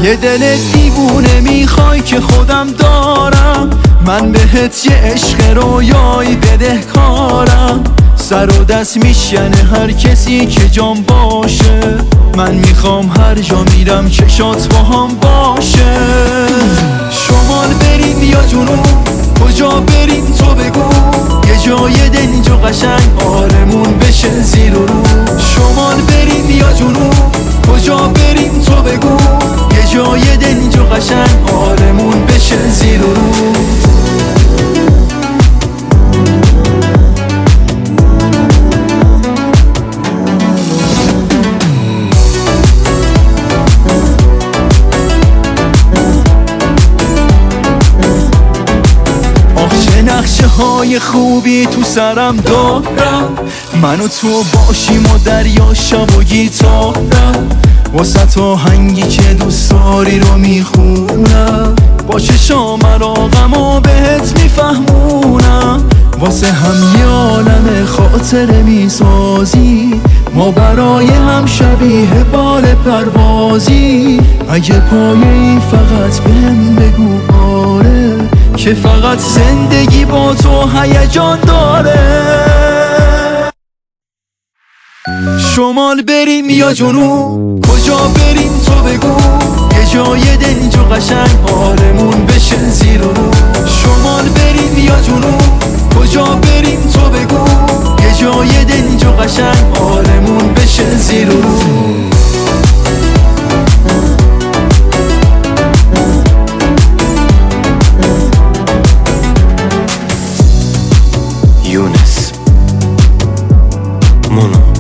یه دل دیوونه میخوای که خودم دارم، من بهت یه عشق رویایی بدهکارم. سر و دست میشکنه هر کسی که جام باشه، من میخوام هر جا میرم چشات با هم باشه. شمال بریم یا جنوب، کجا بریم تو بگو، یه جای دنج و قشنگ حالمون بشه زیر و رو. شمال بریم یا جنوب، کجا بریم تو بگو، یه جای دنج و قشنگ حالمون بشه زیر و رو. نقشه های خوبی تو سرم دارم، من و تو باشیم و دریا شب و گیتارم، واسه تو هنگی که دوست داری رو میخونم، با چشام غم و بهت میفهمونم، واسه هم یه عالم خاطره میسازی، ما برای هم شبیه بال پروازی. اگه پایه‌ای فقط بهم بگو آره، که فقط زندگی با تو هیجان داره. شمال بریم یا جنوب، کجا بریم تو بگو، یه جای دنج و قشنگ حالمون بشه زیر و رو. شمال بریم یا جنوب، کجا بریم تو بگو، یه جای دنج و قشنگ حالمون بشه زیر و رو. یونس مونو